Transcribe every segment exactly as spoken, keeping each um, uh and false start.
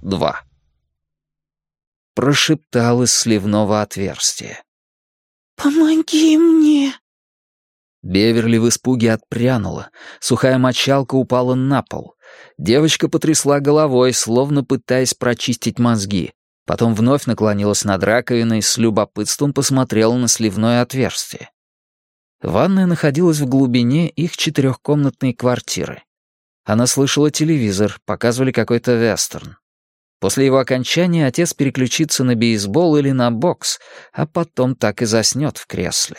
два. Прошептал из сливного отверстия. «Помоги мне!» Беверли в испуге отпрянула. Сухая мочалка упала на пол. Девочка потрясла головой, словно пытаясь прочистить мозги. Потом вновь наклонилась над раковиной, с любопытством посмотрела на сливное отверстие. Ванная находилась в глубине их четырехкомнатной квартиры. Она слышала телевизор, показывали какой-то вестерн. После его окончания отец переключится на бейсбол или на бокс, а потом так и заснет в кресле.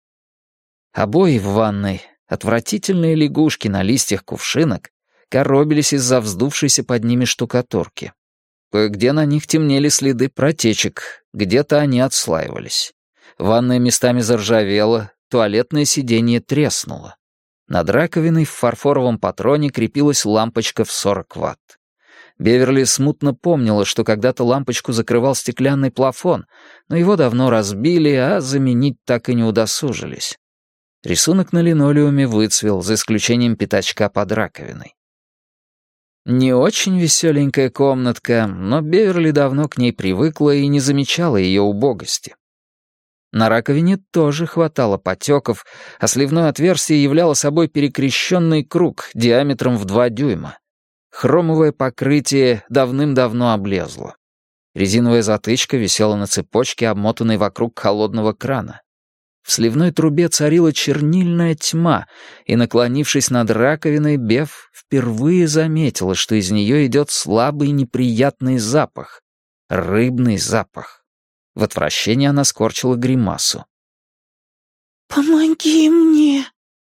Обои в ванной, отвратительные лягушки на листьях кувшинок, коробились из-за вздувшейся под ними штукатурки. Кое-где на них темнели следы протечек, где-то они отслаивались. Ванная местами заржавела, туалетное сиденье треснуло. Над раковиной в фарфоровом патроне крепилась лампочка в сорок ватт. Беверли смутно помнила, что когда-то лампочку закрывал стеклянный плафон, но его давно разбили, а заменить так и не удосужились. Рисунок на линолеуме выцвел, за исключением пятачка под раковиной. Не очень веселенькая комнатка, но Беверли давно к ней привыкла и не замечала ее убогости. На раковине тоже хватало потеков, а сливное отверстие являло собой перекрещенный круг диаметром в два дюйма. Хромовое покрытие давным-давно облезло. Резиновая затычка висела на цепочке, обмотанной вокруг холодного крана. В сливной трубе царила чернильная тьма, и, наклонившись над раковиной, Беф впервые заметила, что из нее идет слабый неприятный запах. Рыбный запах. В отвращении она скорчила гримасу. «Помоги мне!»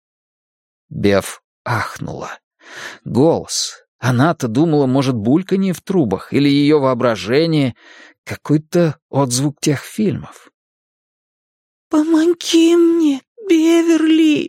Беф ахнула. Голос. Она-то думала, может, бульканье в трубах или ее воображение, какой-то отзвук тех фильмов. «Помоги мне, Беверли!»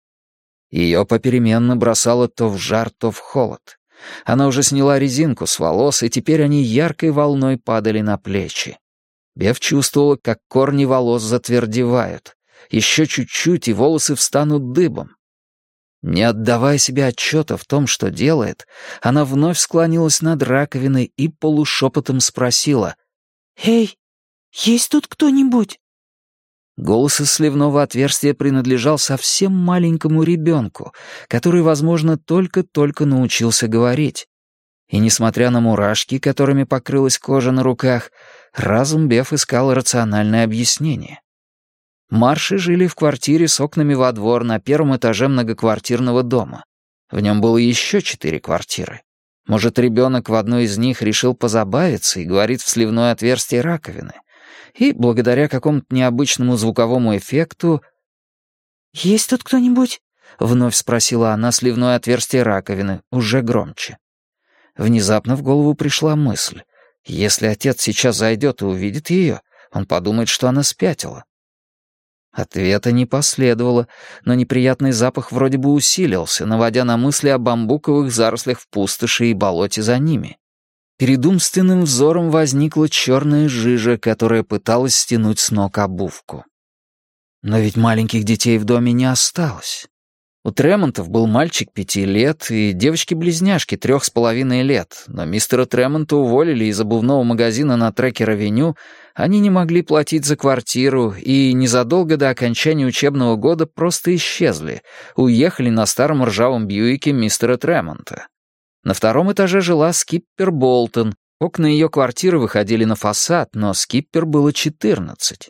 Ее попеременно бросало то в жар, то в холод. Она уже сняла резинку с волос, и теперь они яркой волной падали на плечи. Бев чувствовала, как корни волос затвердевают. Еще чуть-чуть, и волосы встанут дыбом. Не отдавая себе отчета в том, что делает, она вновь склонилась над раковиной и полушепотом спросила: «Эй, есть тут кто-нибудь?» Голос из сливного отверстия принадлежал совсем маленькому ребенку, который, возможно, только-только научился говорить. И, несмотря на мурашки, которыми покрылась кожа на руках, разум Беф искал рациональное объяснение. Марши жили в квартире с окнами во двор на первом этаже многоквартирного дома. В нем было еще четыре квартиры. Может, ребенок в одной из них решил позабавиться и говорит в сливное отверстие раковины. И, благодаря какому-то необычному звуковому эффекту... «Есть тут кто-нибудь?» — вновь спросила она сливное отверстие раковины, уже громче. Внезапно в голову пришла мысль. Если отец сейчас зайдет и увидит ее, он подумает, что она спятила. Ответа не последовало, но неприятный запах вроде бы усилился, наводя на мысли о бамбуковых зарослях в пустоши и болоте за ними. Перед умственным взором возникла черная жижа, которая пыталась стянуть с ног обувку. Но ведь маленьких детей в доме не осталось. У Тремонтов был мальчик пяти лет и девочки-близняшки трех с половиной лет, но мистера Тремонта уволили из обувного магазина на Трекер-авеню, они не могли платить за квартиру и незадолго до окончания учебного года просто исчезли, уехали на старом ржавом Бьюике мистера Тремонта. На втором этаже жила Скиппер Болтон, окна ее квартиры выходили на фасад, но Скиппер было четырнадцать.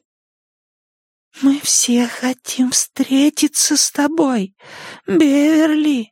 «Мы все хотим встретиться с тобой, Беверли!»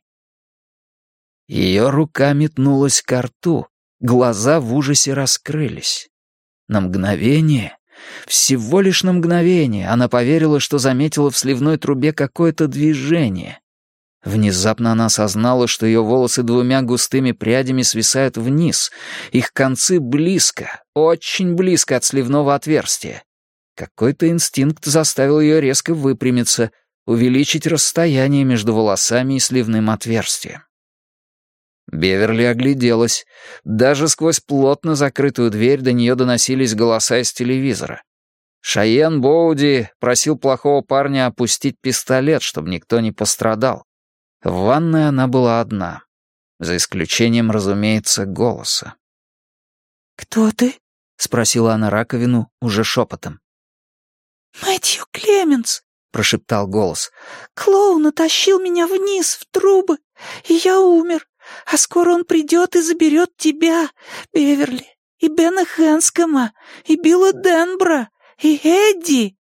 Ее рука метнулась ко рту, глаза в ужасе раскрылись. На мгновение, всего лишь на мгновение, она поверила, что заметила в сливной трубе какое-то движение. Внезапно она осознала, что ее волосы двумя густыми прядями свисают вниз, их концы близко, очень близко от сливного отверстия. Какой-то инстинкт заставил ее резко выпрямиться, увеличить расстояние между волосами и сливным отверстием. Беверли огляделась. Даже сквозь плотно закрытую дверь до нее доносились голоса из телевизора. Шайен Боуди просил плохого парня опустить пистолет, чтобы никто не пострадал. В ванной она была одна, за исключением, разумеется, голоса. «Кто ты?» — спросила она раковину уже шепотом. «Мэтью Клеменс», — прошептал голос. «Клоун утащил меня вниз, в трубы, и я умер. А скоро он придет и заберет тебя, Беверли, и Бена Хэнскома, и Билла Денбра, и Эдди».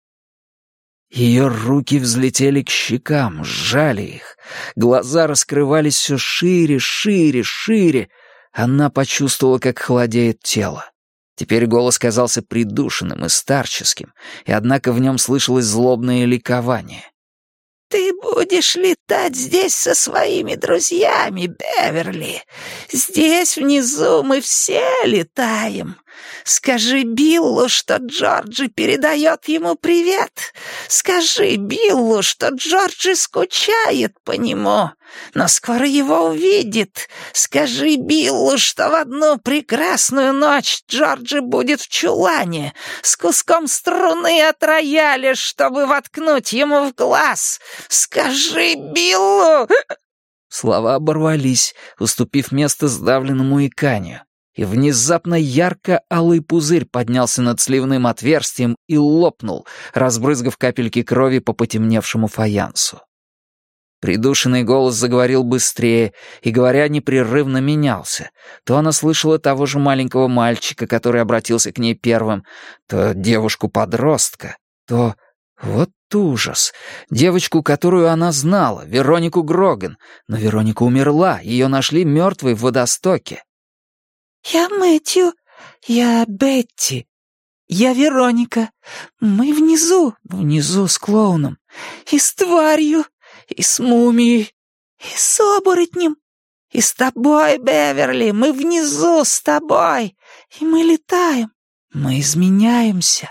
Ее руки взлетели к щекам, сжали их. Глаза раскрывались все шире, шире, шире. Она почувствовала, как холодеет тело. Теперь голос казался придушенным и старческим, и однако в нем слышалось злобное ликование. «Ты будешь летать здесь со своими друзьями, Беверли. Здесь внизу мы все летаем. Скажи Биллу, что Джорджи передает ему привет. Скажи Биллу, что Джорджи скучает по нему, но скоро его увидит. Скажи Биллу, что в одну прекрасную ночь Джорджи будет в чулане с куском струны от рояля, чтобы воткнуть ему в глаз. Скажи Биллу!» Слова оборвались, уступив место сдавленному иканию. И внезапно ярко-алый пузырь поднялся над сливным отверстием и лопнул, разбрызгав капельки крови по потемневшему фаянсу. Придушенный голос заговорил быстрее и, говоря, непрерывно менялся. То она слышала того же маленького мальчика, который обратился к ней первым, то девушку-подростка, то... Вот ужас! Девочку, которую она знала, Веронику Гроган. Но Вероника умерла, ее нашли мертвой в водостоке. «Я Мэтью, я Бетти, я Вероника. Мы внизу, внизу с клоуном, и с тварью, и с мумией, и с оборотнем, и с тобой, Беверли, мы внизу с тобой, и мы летаем, мы изменяемся».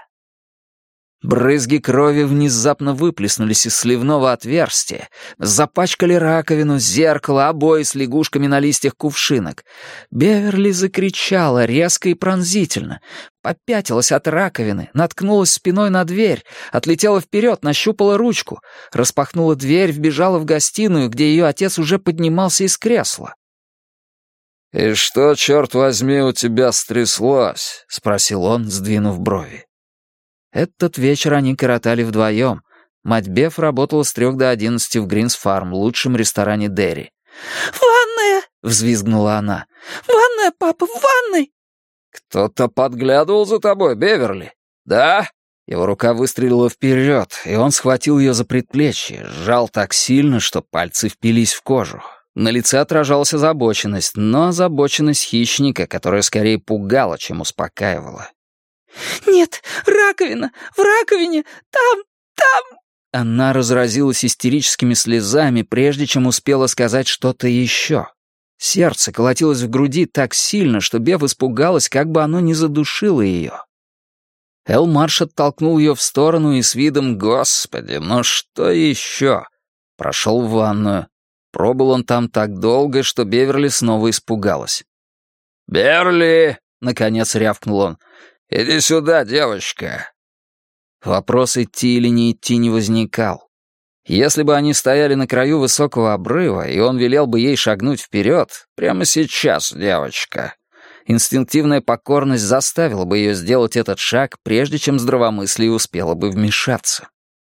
Брызги крови внезапно выплеснулись из сливного отверстия, запачкали раковину, зеркало, обои с лягушками на листьях кувшинок. Беверли закричала резко и пронзительно, попятилась от раковины, наткнулась спиной на дверь, отлетела вперед, нащупала ручку, распахнула дверь, вбежала в гостиную, где ее отец уже поднимался из кресла. «И что, черт возьми, у тебя стряслось?» — спросил он, сдвинув брови. Этот вечер они коротали вдвоем. Мать Беф работала с трех до одиннадцати в Гринс Фарм, лучшем ресторане Дерри. «Ванная!» — взвизгнула она. «Ванная, папа, в ванной!» «Кто-то подглядывал за тобой, Беверли?» «Да?» Его рука выстрелила вперед, и он схватил ее за предплечье, сжал так сильно, что пальцы впились в кожу. На лице отражалась озабоченность, но озабоченность хищника, которая скорее пугала, чем успокаивала. «Нет, раковина! В раковине! Там! Там!» Она разразилась истерическими слезами, прежде чем успела сказать что-то еще. Сердце колотилось в груди так сильно, что Беф испугалась, как бы оно не задушило ее. Эл Марш оттолкнул ее в сторону и с видом «Господи, ну что еще?» прошел в ванную. Пробыл он там так долго, что Беверли снова испугалась. «Берли!» — наконец рявкнул он. «Иди сюда, девочка!» Вопрос, идти или не идти, не возникал. Если бы они стояли на краю высокого обрыва, и он велел бы ей шагнуть вперед, прямо сейчас, девочка, инстинктивная покорность заставила бы ее сделать этот шаг, прежде чем здравомыслие успело бы вмешаться.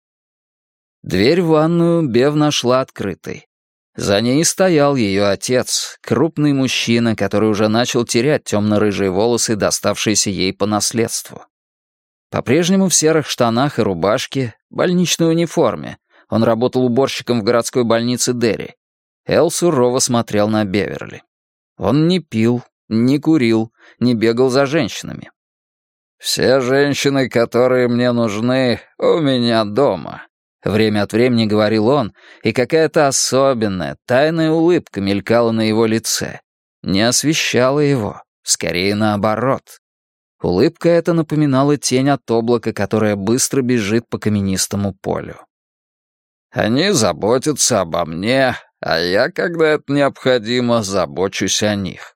Дверь в ванную Бев нашла открытой. За ней стоял ее отец, крупный мужчина, который уже начал терять темно-рыжие волосы, доставшиеся ей по наследству. По-прежнему в серых штанах и рубашке, больничной униформе. Он работал уборщиком в городской больнице Дерри. Эл сурово смотрел на Беверли. Он не пил, не курил, не бегал за женщинами. «Все женщины, которые мне нужны, у меня дома», — время от времени говорил он, и какая-то особенная, тайная улыбка мелькала на его лице. Не освещала его, скорее наоборот. Улыбка эта напоминала тень от облака, которая быстро бежит по каменистому полю. «Они заботятся обо мне, а я, когда это необходимо, забочусь о них».